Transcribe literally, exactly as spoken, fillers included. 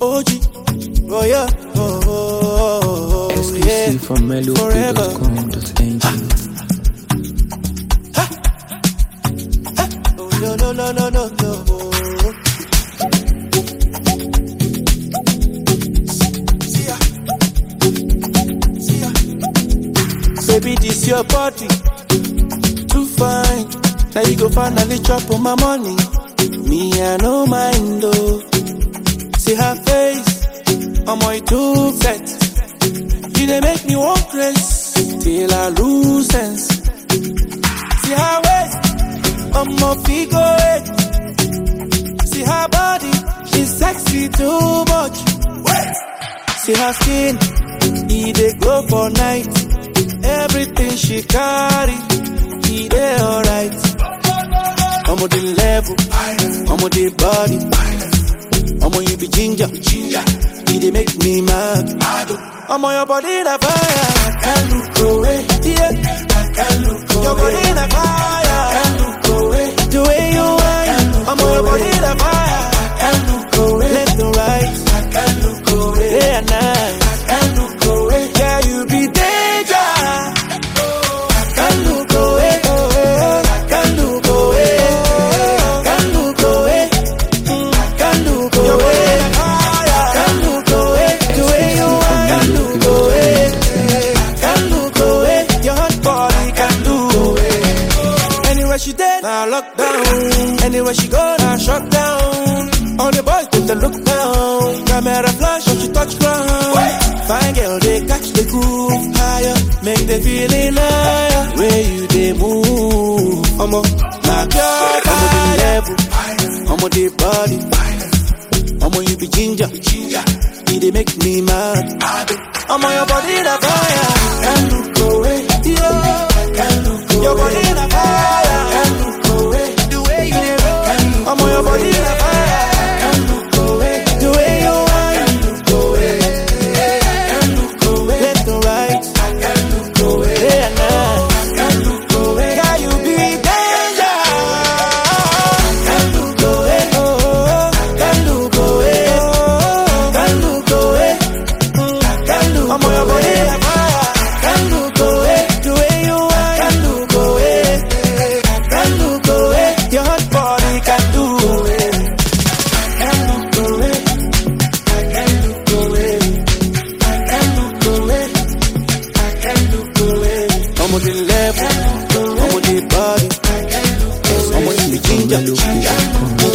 O G, oh yeah, oh, oh, oh, oh exclusive yeah. from mellow dot com dot n g. Oh no no no no no no. See ya, see ya. Baby, this your body, too fine. Now you go finally chop on my money. Me, I no mind though. See her face, I'm on too fat. You dey make me walk race till I lose sense. See her waist, I'm on figure eight. See her body, she's sexy too much. See her skin, it dey glow for night. Everything she carry, it dey alright. I'm on the level, I'm on the body. I'm on you be ginger, ginger. It dey make me mad. I'm on your body the fire. I can't look away, yeah. I can't look away. Your body the fire. I can't look away. The way you whine, I'm on your body the fire. I can't look away. Left and right, I can't look away. Day and night, I can't look away. Yeah, you be danger. I can't look away. I can't look away. I can't look away. I can't look away. Your body the fire. I can't look away. The way you whine, I can't look away. I can't look away. Your hot body can do away. Anywhere she did, now lock down. Anywhere she go, now shut down. All the boys put the look down. Camera flash, when she touch ground. Fine girl, they catch the groove higher. Make the feeling higher. Where you they move, I'm a knock your fire. I'm on the body, I'm on you be ginger, ginger. It they make me mad. I'm on your body the fire. Can't look away, yeah. Can't look away. Your body the fire. Can't look away. The way you dey roll, I'm on your body the fire. Can't look away. The way you whine, can't look away. Can't look away. Left and right, I can't look away. Day and night, I can't look away. Yeah, you be danger. I can't look away. Oh, I can't look away. I can't look away. I can't look away. I'm on your body the fire. I can't look away. The way you whine, can't look away. I can't look away. Your hot body can do away. I can't look away. I can't look away. I can't look away. I can't look away. I'm on the level, I'm on the body, I'm on the ginger, ginger.